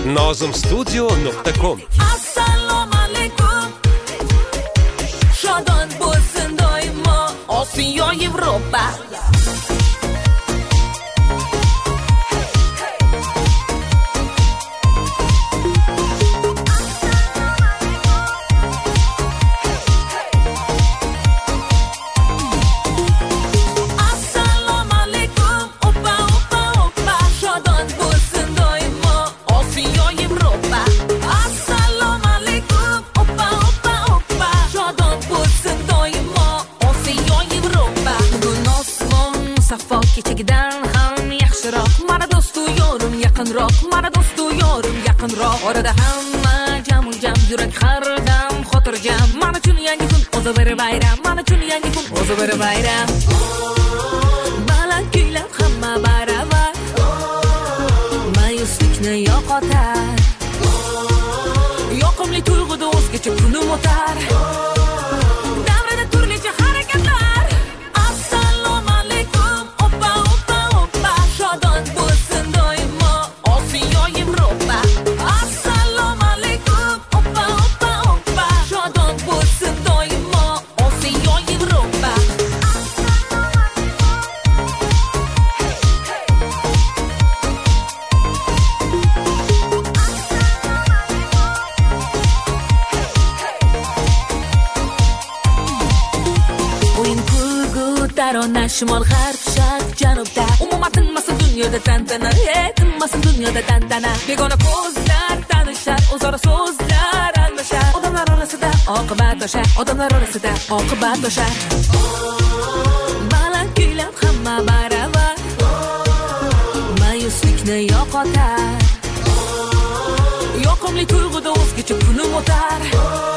nozimstudio.com. Assalomu alaykum. Shodon bo'lsin doimo Osiyo Yevropa. Kechagidan ham yaxshiroq, mana do'stu yorim yaqinroq, mana do'stu yorim yaqinroq. Orada hamma jam yurak har dam xotirjam. Mana uchun yangi kun o'zi bir bayram, mana uchun yangi kun o'zi bir bayram. Baland kuylab hamma baravar, mayuslikni yo'qotar. Yoqimli tuyg'uda o'zgacha kunim o'tar. Davrada turlicha harakatlar. Assalomu alaykum. Shodon bo'lsin doimo Osiyo Yevropa. Assalomu alaykum. Shodon bo'lsin doimo Osiyo Yevropa. O'yin kulgu tarona shimol g'arb sharq janubda. Umuman tinmasin dunyoda tantana, tinmasin dunyoda tantana. Begona ko'zlar tanishar, o'zaro so'zlar almashar. Odamlar orasida oqibat o'sha, odamlar orasida oqibat o'sha. Baland kuylab hamma baravar, mayuslikni yo'qotar. Yoqimli tuyg'uda o'zgacha kunim o'tar.